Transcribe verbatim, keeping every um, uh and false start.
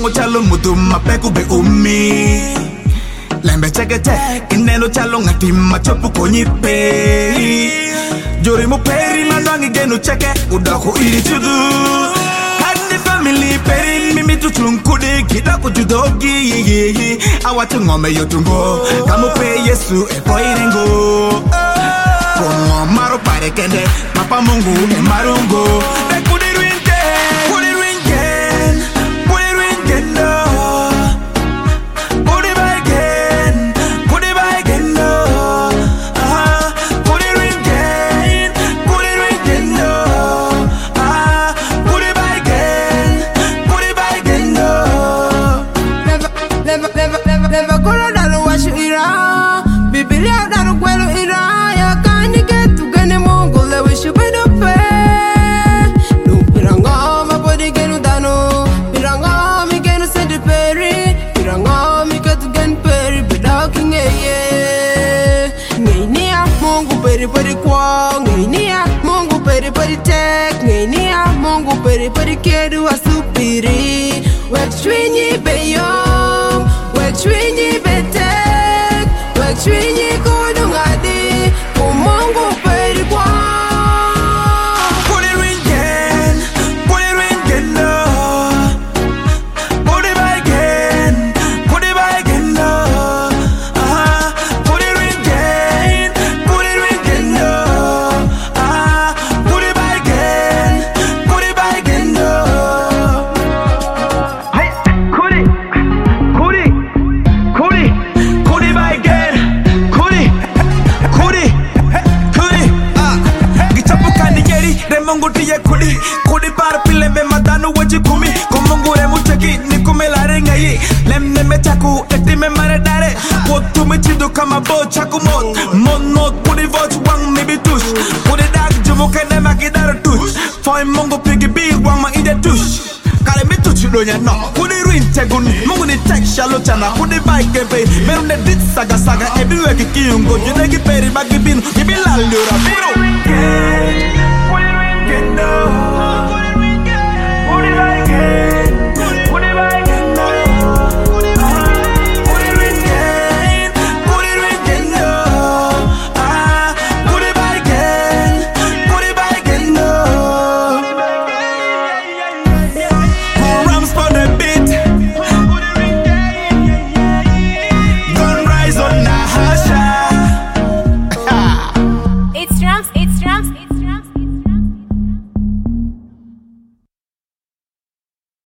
wangu chalo mutu mapeku be umi Lembe cheke che Ineno chalo ngati machopu konyipe Jori mu peri manwangi genu cheke Udaku iri chudu Kandi family peri mimi tuchunkudi Kidaku judogi Awatu ngome yotungo Kamu pe Yesu efo irengo Kono maro pare kende Mapa mungu e marungo Rekudi ringe Kudi ringen Kudi ringen no Kudi baigen Kudi baigen no Aha Kudi ringen Kudi ringen no Aha Kudi baigen Kudi baigen no Never, never, never, never, never Kuro dalu washu ira Bibilia dalu kwelu ira Peri kwa ngainia Mungu peri peri tek ngainia Mungu peri peri kedu asupiri Wekchwinyi beyom Wekchwinyi betek Wekchwinyi kudu ngadi Kumungu peri kwa Kudi ringen Kudi ringen no Kudi baigen Kudi baigen no Aha Kudi ringen Kudi ringen no Aha Kudi baigen Kudi baigen no Hey Kudi Kudi Kudi Kudi baigen Kudi Kudi Kudi Ah Gichapu kandi yeri Remongu tiye kudi Kudi par pile me madanu waji kumi Komongu re mucheki Nikume lare ngayi Lem ne me chaku Eti me mare dare Kotu me chidu kama bo chaku mot Mon not kudi voch wang mibi tush Kudi dag jumu kene makidaro tush Foy mongo pigi bi wang ma ide tush Kale mi tuchi donya no Kudi ruin tegun Mungu ni tek shalo chana Kudi bai kebe Meru ne dit saga saga Ebi weki kiyungo June ki peri bagi binu Gibi lali ura biru